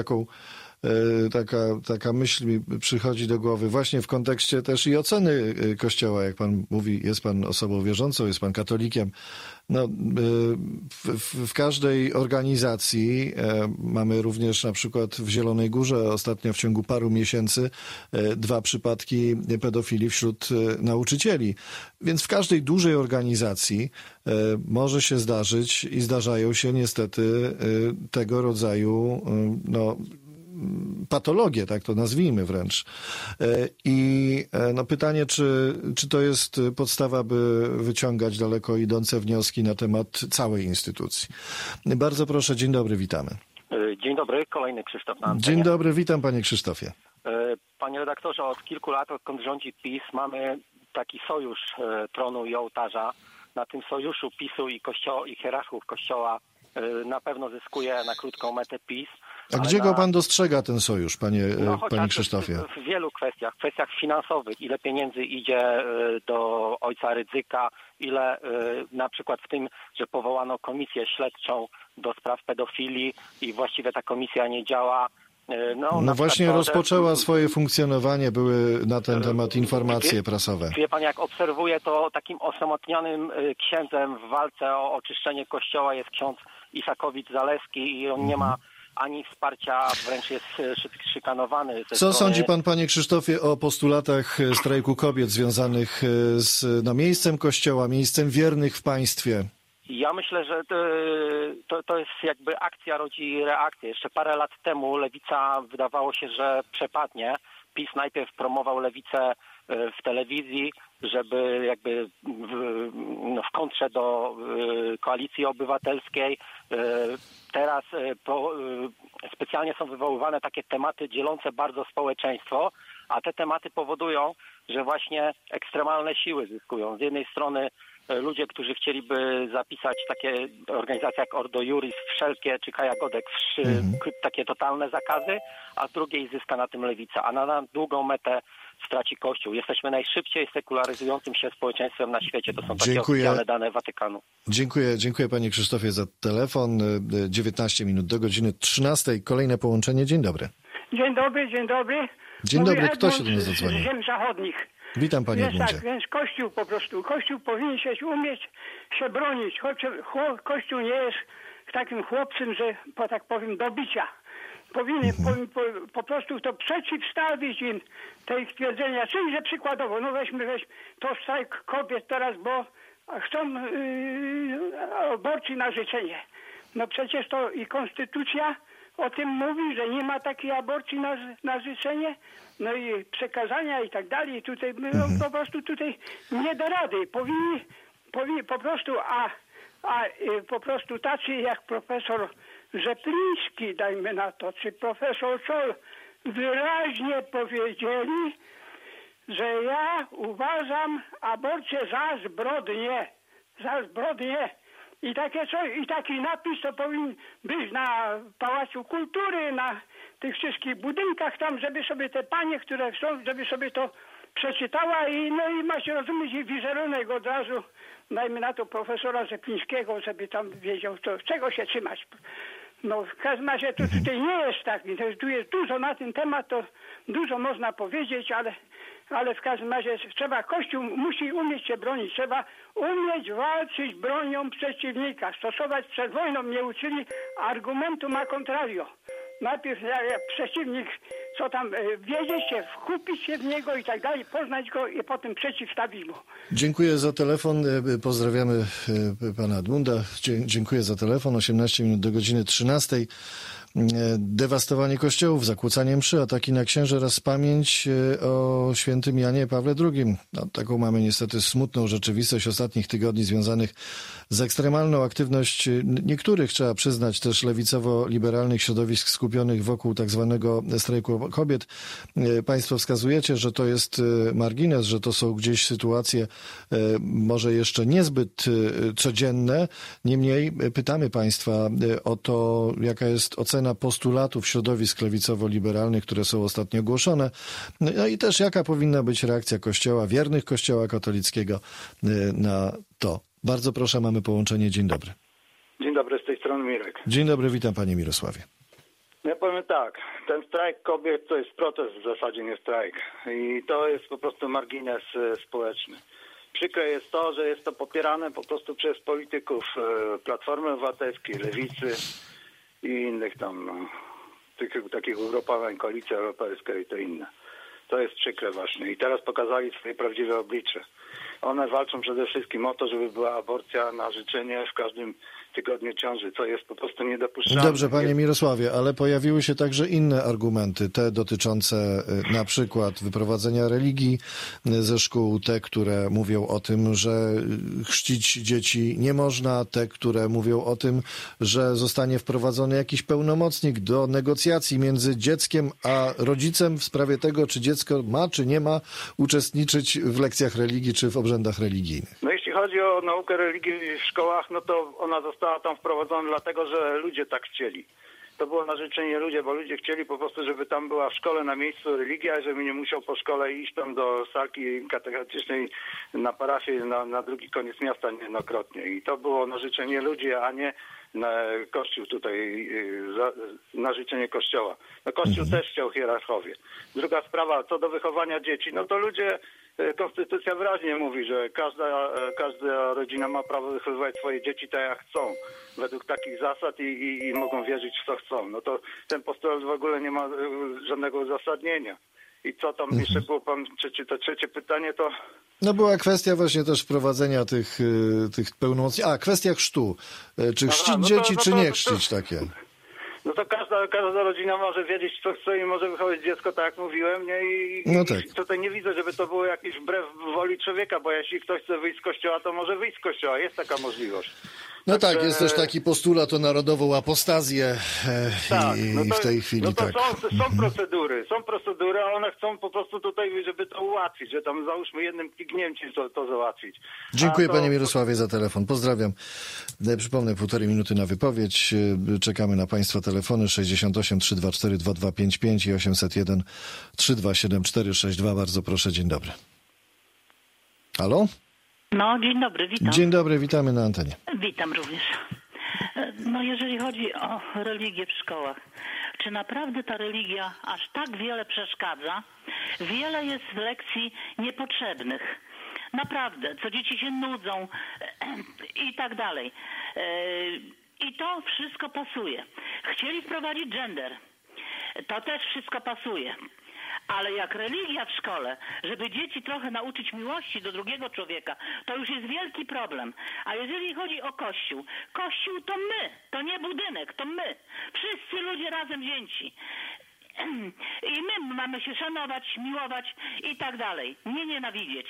taka myśl mi przychodzi do głowy właśnie w kontekście też i oceny Kościoła. Jak pan mówi, jest pan osobą wierzącą, jest pan katolikiem. No, w każdej organizacji mamy również na przykład w Zielonej Górze ostatnio w ciągu paru miesięcy 2 przypadki pedofilii wśród nauczycieli. Więc w każdej dużej organizacji może się zdarzyć i zdarzają się niestety tego rodzaju patologie, tak to nazwijmy wręcz. I pytanie, czy to jest podstawa, by wyciągać daleko idące wnioski na temat całej instytucji. Bardzo proszę, dzień dobry, witamy. Dzień dobry, kolejny Krzysztof na antenie. Dzień dobry, witam panie Krzysztofie. Panie redaktorze, od kilku lat, odkąd rządzi PiS, mamy taki sojusz tronu i ołtarza. Na tym sojuszu PiS-u i hierarchów Kościoła na pewno zyskuje na krótką metę PiS. A gdzie go pan dostrzega, ten sojusz, panie Krzysztofie? W wielu kwestiach finansowych, ile pieniędzy idzie do ojca Rydzyka, ile na przykład w tym, że powołano komisję śledczą do spraw pedofilii i właściwie ta komisja nie działa. No właśnie rozpoczęła swoje funkcjonowanie, były na ten temat informacje prasowe. Wie pan, jak obserwuję, to takim osamotnionym księdzem w walce o oczyszczenie Kościoła jest ksiądz Isakowicz-Zaleski i on nie ma ani wsparcia, wręcz jest szykanowany. Co sądzi pan, panie Krzysztofie, o postulatach strajku kobiet związanych z miejscem Kościoła, miejscem wiernych w państwie? Ja myślę, że to jest jakby akcja rodzi reakcję. Jeszcze parę lat temu Lewica wydawało się, że przepadnie. PiS najpierw promował Lewicę w telewizji, żeby jakby w kontrze do Koalicji Obywatelskiej. Teraz specjalnie są wywoływane takie tematy dzielące bardzo społeczeństwo, a te tematy powodują, że właśnie ekstremalne siły zyskują. Z jednej strony ludzie, którzy chcieliby zapisać takie organizacje jak Ordo Iuris, wszelkie, czy Kaja Godek, takie totalne zakazy, a z drugiej zyska na tym Lewica, a na długą metę straci Kościół. Jesteśmy najszybciej sekularyzującym się społeczeństwem na świecie. To są takie oficjalne dane Watykanu. Dziękuję panie Krzysztofie za telefon. 19 minut do godziny 13. Kolejne połączenie. Dzień dobry. Dzień dobry. Dzień dobry. Kto się do nas zadzwonił? Z ziem zachodnich. Witam panie Edmundzie. Tak, więc Kościół powinien się umieć się bronić. Kościół nie jest takim chłopcem, że tak powiem, do bicia. Powinien po prostu to przeciwstawić im te ich twierdzenia. Czyli, że przykładowo, weźmy to strajk kobiet teraz, bo chcą aborcji na życzenie. No przecież to i konstytucja o tym mówi, że nie ma takiej aborcji na życzenie, no i przekazania i tak dalej. Tutaj po prostu tutaj nie da rady. Powinni po prostu, po prostu tacy jak profesor Rzepliński, dajmy na to, czy profesor Czol wyraźnie powiedzieli, że ja uważam aborcję za zbrodnię. I taki napis to powinien być na Pałacu Kultury, na tych wszystkich budynkach tam, żeby sobie te panie, które są, żeby sobie to przeczytała i ma się rozumieć i wizerunek od razu, dajmy na to profesora Rzeplińskiego, żeby tam wiedział, czego się trzymać. No w każdym razie to tutaj nie jest tak, tu jest dużo na ten temat, to dużo można powiedzieć, ale w każdym razie Kościół musi umieć się bronić, trzeba umieć walczyć bronią przeciwnika, stosować przed wojną, mnie uczyli argumentum a contrario. Najpierw jak przeciwnik, co tam wiedzieć się, wkupić się w niego i tak dalej, poznać go i potem przeciwstawić mu. Dziękuję za telefon, pozdrawiamy pana Edmunda, dziękuję za telefon, 18 minut do godziny 13. Dewastowanie kościołów, zakłócanie mszy, ataki na księży oraz pamięć o świętym Janie Pawle II. No, taką mamy niestety smutną rzeczywistość ostatnich tygodni związanych z ekstremalną aktywność niektórych, trzeba przyznać, też lewicowo-liberalnych środowisk skupionych wokół tak zwanego strajku kobiet. Państwo wskazujecie, że to jest margines, że to są gdzieś sytuacje może jeszcze niezbyt codzienne. Niemniej pytamy państwa o to, jaka jest ocena postulatów środowisk lewicowo-liberalnych, które są ostatnio głoszone. No i też jaka powinna być reakcja Kościoła, wiernych Kościoła katolickiego na to. Bardzo proszę, mamy połączenie. Dzień dobry. Dzień dobry, z tej strony Mirek. Dzień dobry, witam panie Mirosławie. Ja powiem tak, ten strajk kobiet to jest protest w zasadzie, nie strajk. I to jest po prostu margines społeczny. Przykre jest to, że jest to popierane po prostu przez polityków Platformy Obywatelskiej, Lewicy i innych tam, takich ugrupowań, Koalicji Europejskiej i to inne. To jest przykre właśnie. I teraz pokazali swoje prawdziwe oblicze. One walczą przede wszystkim o to, żeby była aborcja na życzenie w każdym tygodniu ciąży, co jest po prostu niedopuszczalne. Dobrze, panie Mirosławie, ale pojawiły się także inne argumenty, te dotyczące na przykład wyprowadzenia religii ze szkół, te, które mówią o tym, że chrzcić dzieci nie można, te, które mówią o tym, że zostanie wprowadzony jakiś pełnomocnik do negocjacji między dzieckiem a rodzicem w sprawie tego, czy dziecko ma, czy nie ma uczestniczyć w lekcjach religii, czy w obrzędach religijnych. No jeśli chodzi o naukę religii w szkołach, no to ona została tam wprowadzona dlatego, że ludzie tak chcieli. to było na życzenie ludzie, bo ludzie chcieli po prostu, żeby tam była w szkole na miejscu religia, żeby nie musiał po szkole iść tam do salki katechetycznej na parafię na drugi koniec miasta niejednokrotnie. I to było na życzenie ludzi, a nie na Kościół tutaj, na życzenie Kościoła. No Kościół też chciał hierarchowie. Druga sprawa, co do wychowania dzieci, no to ludzie, konstytucja wyraźnie mówi, że każda rodzina ma prawo wychowywać swoje dzieci tak jak chcą, według takich zasad i mogą wierzyć w co chcą. No to ten postulat w ogóle nie ma żadnego uzasadnienia. I co tam jeszcze było, pan, to trzecie pytanie to... No była kwestia właśnie też wprowadzenia tych pełnomocników. Kwestia chrztu. Czy chrzcić dzieci, czy nie chrzcić takie? No to każda rodzina może wiedzieć, co chce i może wychować dziecko, tak jak mówiłem, nie? No tak. I tutaj nie widzę, żeby to było jakieś wbrew woli człowieka, bo jeśli ktoś chce wyjść z kościoła, to może wyjść z kościoła. Jest taka możliwość. No także... tak, jest też taki postulat o narodową apostazję i w tej chwili no to tak. Są procedury, a one chcą po prostu tutaj, żeby to ułatwić, że tam załóżmy jednym kliknięciem to załatwić. Dziękuję panie Mirosławie za telefon. Pozdrawiam. Przypomnę, 1,5 minuty na wypowiedź. Czekamy na państwa telefony 68 324 2255 i 801 327 462. Bardzo proszę, dzień dobry. Halo? No, dzień dobry, witam. Dzień dobry, witamy na antenie. Witam również. No, jeżeli chodzi o religię w szkołach, czy naprawdę ta religia aż tak wiele przeszkadza? Wiele jest lekcji niepotrzebnych. Naprawdę, co dzieci się nudzą i tak dalej. I to wszystko pasuje. Chcieli wprowadzić gender. To też wszystko pasuje. Ale jak religia w szkole, żeby dzieci trochę nauczyć miłości do drugiego człowieka, to już jest wielki problem. A jeżeli chodzi o Kościół, Kościół to my, to nie budynek, to my. Wszyscy ludzie razem wzięci. I my mamy się szanować, miłować i tak dalej. Nie nienawidzieć.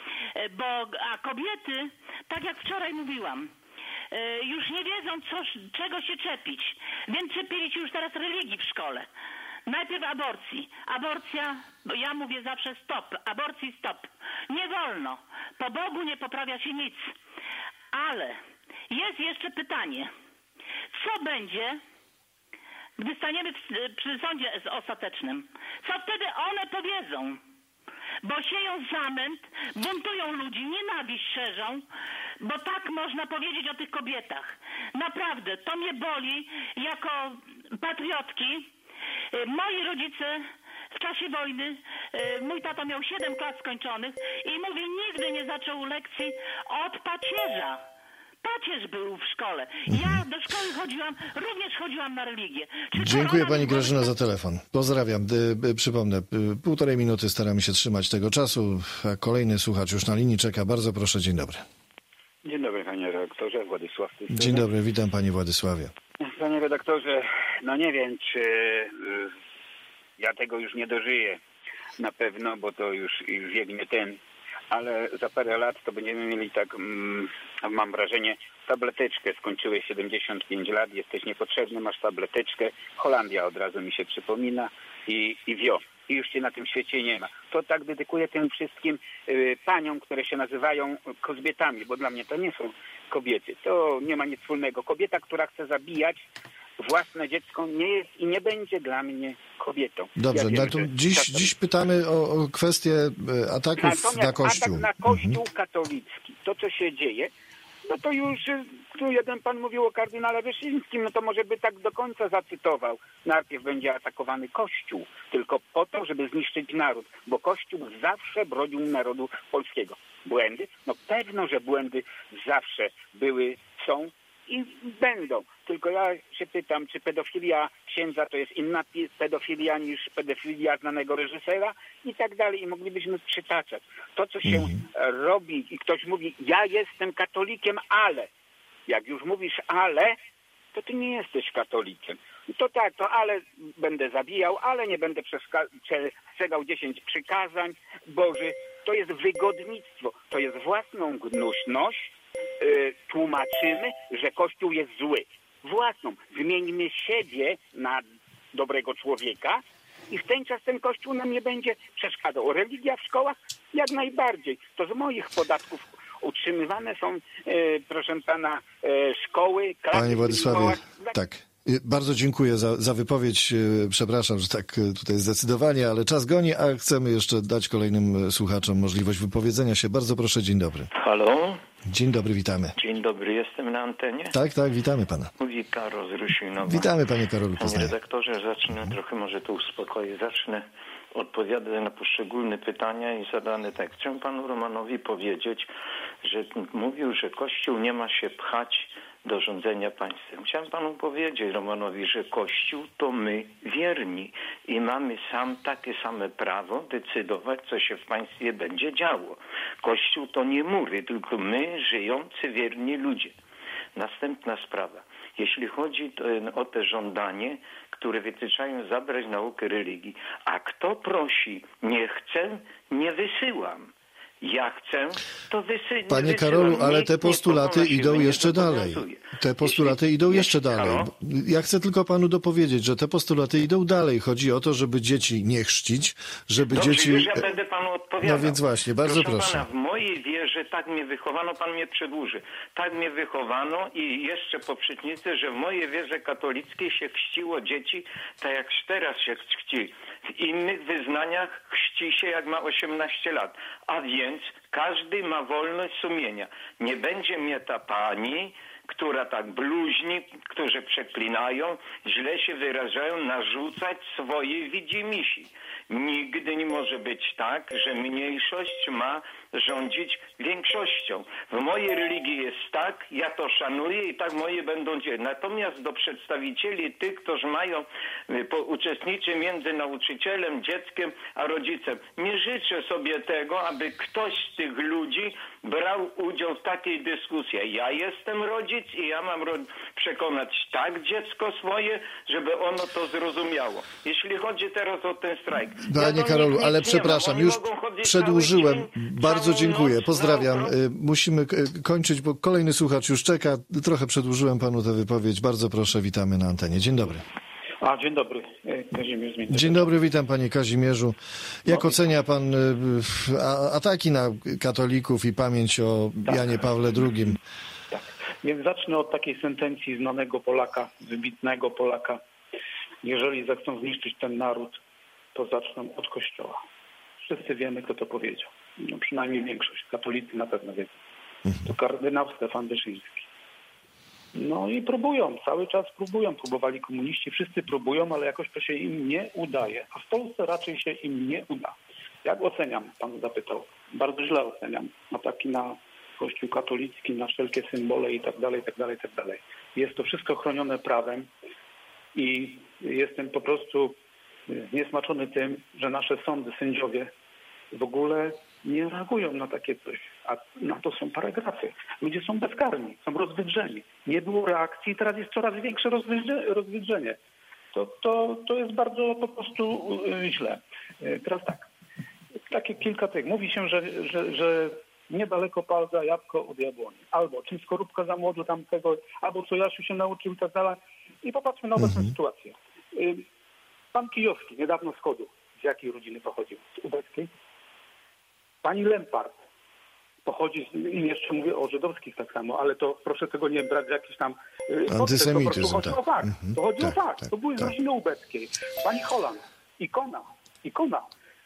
A kobiety, tak jak wczoraj mówiłam, już nie wiedzą, czego się czepić. Więc czepili się już teraz religii w szkole. Najpierw aborcji. Aborcja, ja mówię zawsze stop. Aborcji stop. Nie wolno. Po Bogu nie poprawia się nic. Ale jest jeszcze pytanie. Co będzie, gdy staniemy przy sądzie ostatecznym? Co wtedy one powiedzą? Bo sieją zamęt, buntują ludzi, nienawiść szerzą, bo tak można powiedzieć o tych kobietach. Naprawdę, to mnie boli jako patriotki. Moi rodzice w czasie wojny, mój tata miał 7 klas skończonych i mówi, nigdy nie zaczął lekcji od pacierza. Pacierz był w szkole. Ja do szkoły również chodziłam na religię. Dziękuję pani Grażyna za telefon. Pozdrawiam. Przypomnę, 1,5 minuty staramy się trzymać tego czasu. Kolejny słuchacz już na linii czeka. Bardzo proszę, dzień dobry. Dzień dobry panie redaktorze, Władysław. Dzień dobry, witam panie Władysławie. Panie redaktorze, no nie wiem, czy ja tego już nie dożyję na pewno, bo to już wiek nie ten, ale za parę lat to będziemy mieli tak, mam wrażenie, tableteczkę. Skończyłeś 75 lat, jesteś niepotrzebny, masz tableteczkę. Holandia od razu mi się przypomina i wio. I już cię na tym świecie nie ma. To tak dedykuję tym wszystkim paniom, które się nazywają kobietami, bo dla mnie to nie są kobiety. To nie ma nic wspólnego. Kobieta, która chce zabijać własne dziecko, nie jest i nie będzie dla mnie kobietą. Dobrze, ja wiem, dziś pytamy o kwestię ataków na Kościół. Atak na Kościół katolicki. To, co się dzieje, no to już tu jeden pan mówił o kardynale Wyszyńskim, no to może by tak do końca zacytował. Najpierw będzie atakowany Kościół, tylko po to, żeby zniszczyć naród, bo Kościół zawsze bronił narodu polskiego. Błędy? No pewno, że błędy zawsze były, są i będą. Tylko ja się pytam, czy pedofilia księdza to jest inna pedofilia niż pedofilia znanego reżysera i tak dalej. I moglibyśmy przytaczać. To, co się robi i ktoś mówi, ja jestem katolikiem, ale jak już mówisz ale, to ty nie jesteś katolikiem. To tak, to ale będę zabijał, ale nie będę przestrzegał 10 przykazań Bożych. To jest wygodnictwo, to jest własną gnuśność. Tłumaczymy, że Kościół jest zły. Własną. Zmieńmy siebie na dobrego człowieka i w ten czas ten Kościół nam nie będzie przeszkadzał. Religia w szkołach? Jak najbardziej. To z moich podatków utrzymywane są, proszę pana, szkoły, klasy. Panie Władysławie, tak. Bardzo dziękuję za wypowiedź. Przepraszam, że tak tutaj zdecydowanie, ale czas goni, a chcemy jeszcze dać kolejnym słuchaczom możliwość wypowiedzenia się. Bardzo proszę, dzień dobry. Halo? Dzień dobry, witamy. Dzień dobry, jestem na antenie. Tak, witamy pana. Mówi Karol z Rusinowa. Witamy, panie Karolu. Panie redaktorze, zacznę trochę, może to uspokoję, zacznę odpowiadać na poszczególne pytania i zadane tak. Chcę panu Romanowi powiedzieć, że mówił, że Kościół nie ma się pchać do rządzenia państwem. Chciałem panu powiedzieć, Romanowi, że Kościół to my, wierni, i mamy takie same prawo decydować, co się w państwie będzie działo. Kościół to nie mury, tylko my, żyjący, wierni ludzie. Następna sprawa. Jeśli chodzi o te żądanie, które wytyczają zabrać naukę religii, a kto prosi, nie chcę, nie wysyłam. Ja chcę, to wysyłam. Panie Karolu, ale te postulaty idą jeszcze dalej. Te postulaty idą jeszcze dalej. Ja chcę tylko panu dopowiedzieć, że te postulaty idą dalej. Chodzi o to, żeby dzieci nie chrzcić, żeby dzieci... Już ja będę panu odpowiadał. No więc właśnie, bardzo proszę. Pana, w mojej wierze tak mnie wychowano, pan mnie przedłuży. Tak mnie wychowano i jeszcze po przycznicy, że w mojej wierze katolickiej się chrzciło dzieci, tak jak teraz się chrzci. W innych wyznaniach chrzci się jak ma 18 lat. A więc każdy ma wolność sumienia. Nie będzie mnie ta pani, która tak bluźni, którzy przeklinają, źle się wyrażają, narzucać swojej widzimisi. Nigdy nie może być tak, że mniejszość ma rządzić większością. W mojej religii jest tak, ja to szanuję i tak moje będą dzieje. Natomiast do przedstawicieli tych, którzy mają uczestniczy między nauczycielem, dzieckiem a rodzicem, nie życzę sobie tego, aby ktoś z tych ludzi brał udział w takiej dyskusji. Ja jestem rodzic i ja mam przekonać tak dziecko swoje, żeby ono to zrozumiało. Jeśli chodzi teraz o ten strajk. Panie Karolu, ale przepraszam, już przedłużyłem. Bardzo dziękuję, pozdrawiam. Musimy kończyć, bo kolejny słuchacz już czeka. Trochę przedłużyłem panu tę wypowiedź. Bardzo proszę, witamy na antenie. Dzień dobry. Dzień dobry, Kazimierz. Dzień dobry, witam panie Kazimierzu. Jak ocenia pan ataki na katolików i pamięć o Janie Pawle II? Tak, więc zacznę od takiej sentencji znanego Polaka, wybitnego Polaka. Jeżeli zechcą zniszczyć ten naród, to zaczną od Kościoła. Wszyscy wiemy, kto to powiedział. No, przynajmniej większość. Katolicy na pewno wiedzą. To kardynał Stefan Wyszyński. No i próbują, cały czas próbują. Próbowali komuniści, wszyscy próbują, ale jakoś to się im nie udaje. A w Polsce raczej się im nie uda. Jak oceniam? Pan zapytał. Bardzo źle oceniam. Ataki na Kościół katolicki, na wszelkie symbole i tak dalej, tak dalej, tak dalej. Jest to wszystko chronione prawem i jestem po prostu zniesmaczony tym, że nasze sądy, sędziowie w ogóle nie reagują na takie coś. A na to są paragrafy. Ludzie są bezkarni, są rozwydrzeni. Nie było reakcji, teraz jest coraz większe rozwydrzenie. To jest bardzo po prostu źle. Teraz tak. Takie kilka tych. Mówi się, że niedaleko palca jabłko od jabłoni. Albo czym skorupka za młodu tamtego, albo co Jasiu się nauczył i tak dalej. I popatrzmy na obecną sytuację. Pan Kijowski niedawno z Chodu. Z jakiej rodziny pochodził? Z ubeckiej. Pani Lempart pochodzi i jeszcze mówię o żydowskich tak samo, ale to proszę tego nie brać w jakiś tam antysemityzm. To chodzi o fakt. To chodzi o fakt. To były z rodziny ubeckiej. Pani Holland, ikona.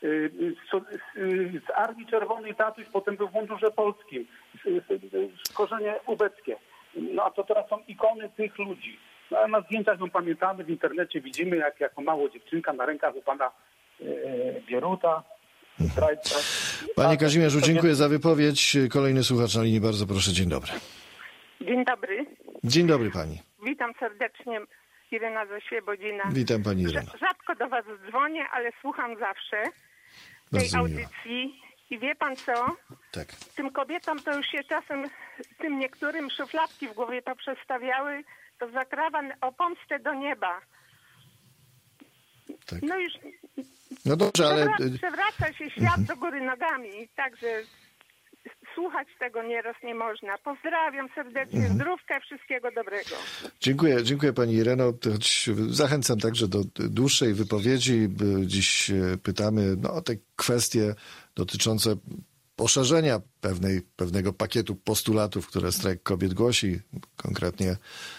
Z Armii Czerwonej tatuś, potem był w mundurze polskim. Korzenie ubeckie. No a to teraz są ikony tych ludzi. No, a na zdjęciach ją pamiętamy, w internecie widzimy, jak jako mała dziewczynka na rękach u pana Bieruta. Panie Kazimierzu, dziękuję za wypowiedź. Kolejny słuchacz na linii, bardzo proszę. Dzień dobry. Dzień dobry. Dzień dobry pani. Witam serdecznie, Irena ze Świebodzina. Witam pani Irena. Rzadko do was dzwonię, ale słucham zawsze tej audycji. I wie pan co? Tak. Tym kobietom to już się czasem, tym niektórym szufladki w głowie to przestawiały, to zakrawa o pomstę do nieba. Tak. No już no dobrze, ale przewraca się świat do góry nogami, także słuchać tego nieraz nie można. Pozdrawiam serdecznie, zdrówka, wszystkiego dobrego. Dziękuję pani Ireno. Zachęcam także do dłuższej wypowiedzi. Dziś pytamy o te kwestie dotyczące poszerzenia pewnego pakietu postulatów, które strajk kobiet głosi, konkretnie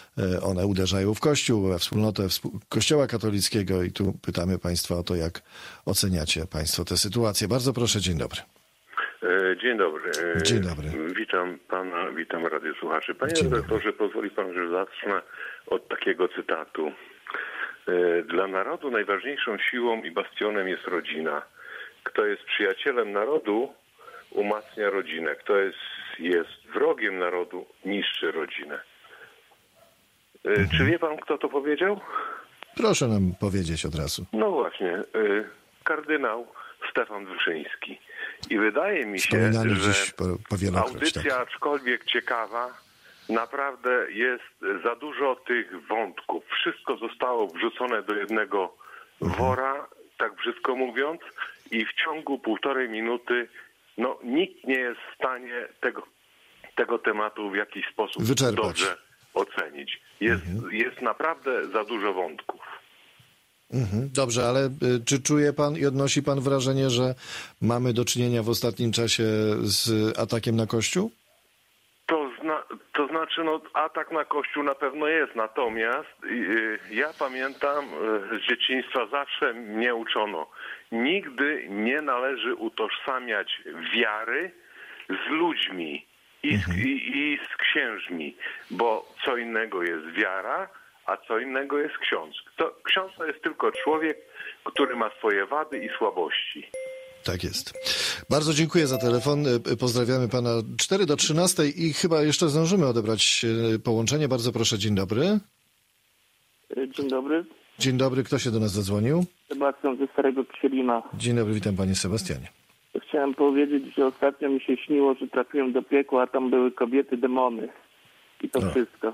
one uderzają w Kościół, we wspólnotę Kościoła katolickiego i tu pytamy Państwa o to, jak oceniacie Państwo tę sytuację. Bardzo proszę, dzień dobry. Dzień dobry. Dzień dobry. Witam pana, witam radiosłuchaczy. Panie redaktorze, pozwoli pan, że zacznę od takiego cytatu. Dla narodu najważniejszą siłą i bastionem jest rodzina. Kto jest przyjacielem narodu, umacnia rodzinę. Kto jest wrogiem narodu, niszczy rodzinę. Czy wie pan, kto to powiedział? Proszę nam powiedzieć od razu. No właśnie, kardynał Stefan Wyszyński. I wydaje mi się, że audycja, aczkolwiek ciekawa, naprawdę jest za dużo tych wątków. Wszystko zostało wrzucone do jednego wora, tak brzydko mówiąc, i w ciągu 1,5 minuty nikt nie jest w stanie tego tematu w jakiś sposób dobrze ocenić. Jest naprawdę za dużo wątków. Dobrze, ale czy czuje pan i odnosi pan wrażenie, że mamy do czynienia w ostatnim czasie z atakiem na Kościół? To znaczy, atak na Kościół na pewno jest, natomiast ja pamiętam z dzieciństwa, zawsze mnie uczono, nigdy nie należy utożsamiać wiary z ludźmi i z księżmi, bo co innego jest wiara, a co innego jest ksiądz. Ksiądz to jest tylko człowiek, który ma swoje wady i słabości. Tak jest. Bardzo dziękuję za telefon. Pozdrawiamy pana. 4 do 13 i chyba jeszcze zdążymy odebrać połączenie. Bardzo proszę, dzień dobry. Dzień dobry. Dzień dobry. Kto się do nas zadzwonił? Sebastian ze Starego Kwielina. Dzień dobry, witam panie Sebastianie. Chciałem powiedzieć, że ostatnio mi się śniło, że trafiłem do piekła, a tam były kobiety demony. I to wszystko.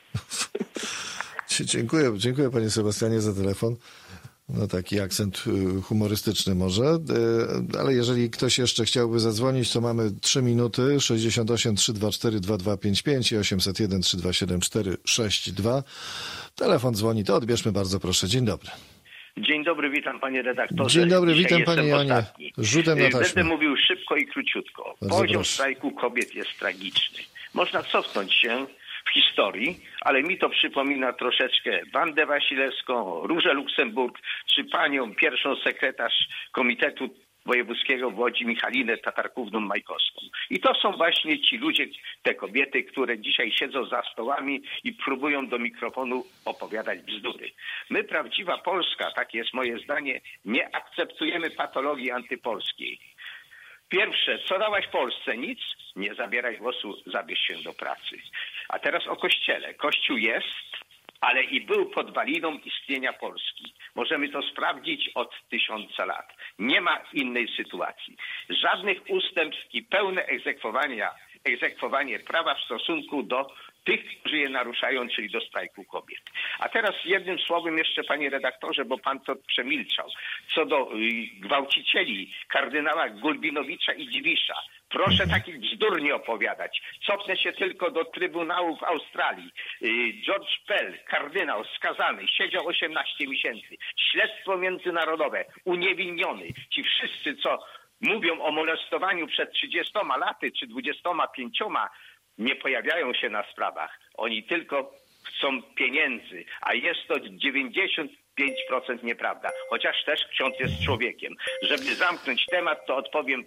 Dziękuję panie Sebastianie za telefon. Taki akcent humorystyczny może, ale jeżeli ktoś jeszcze chciałby zadzwonić, to mamy 3 minuty, 68 324 2255 i 801 327 462. Telefon dzwoni, to odbierzmy bardzo proszę. Dzień dobry. Dzień dobry, witam panie redaktorze. Dzień dobry, witam panie Janie. Rzutem na taśmę. Będę mówił szybko i króciutko. Poziom strajku kobiet jest tragiczny. Można cofnąć się w historii, ale mi to przypomina troszeczkę Wandę Wasilewską, Różę Luksemburg, czy panią pierwszą sekretarz Komitetu Wojewódzkiego w Łodzi Michalinę Tatarkówną-Majkowską. I to są właśnie ci ludzie, te kobiety, które dzisiaj siedzą za stołami i próbują do mikrofonu opowiadać bzdury. My, prawdziwa Polska, takie jest moje zdanie, nie akceptujemy patologii antypolskiej. Pierwsze, co dałaś Polsce? Nic. Nie zabieraj głosu, zabierz się do pracy. A teraz o Kościele. Kościół jest, ale i był podwaliną istnienia Polski. Możemy to sprawdzić od 1000 lat. Nie ma innej sytuacji. Żadnych ustępstw i pełne egzekwowanie prawa w stosunku do tych, którzy je naruszają, czyli do strajku kobiet. A teraz jednym słowem jeszcze, panie redaktorze, bo pan to przemilczał. Co do gwałcicieli kardynała Gulbinowicza i Dziwisza. Proszę takich bzdur nie opowiadać. Cofnę się tylko do Trybunału w Australii. George Pell, kardynał skazany, siedział 18 miesięcy. Śledztwo międzynarodowe, uniewinniony. Ci wszyscy, co mówią o molestowaniu przed 30 laty czy 25, nie pojawiają się na sprawach. Oni tylko chcą pieniędzy, a jest to 95% nieprawda. Chociaż też ksiądz jest człowiekiem. Żeby zamknąć temat, to odpowiem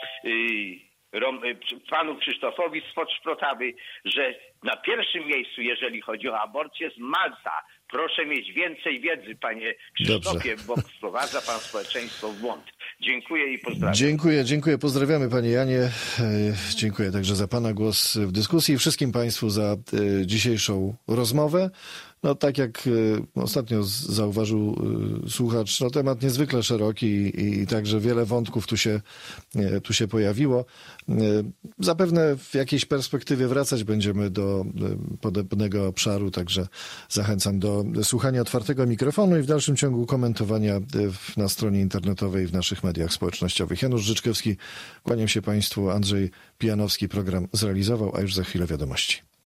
panu Krzysztofowi z Podszprotawy, że na pierwszym miejscu, jeżeli chodzi o aborcję, jest Malta. Proszę mieć więcej wiedzy, panie Krzysztofie, bo wprowadza pan społeczeństwo w błąd. Dziękuję i pozdrawiam. Dziękuję. Pozdrawiamy panie Janie. Dziękuję także za pana głos w dyskusji i wszystkim państwu za dzisiejszą rozmowę. Tak jak ostatnio zauważył słuchacz, temat niezwykle szeroki i także wiele wątków tu się pojawiło. Zapewne w jakiejś perspektywie wracać będziemy do podobnego obszaru, także zachęcam do słuchania otwartego mikrofonu i w dalszym ciągu komentowania na stronie internetowej w naszych mediach społecznościowych. Janusz Życzkowski, kłaniam się państwu. Andrzej Pijanowski program zrealizował, a już za chwilę wiadomości.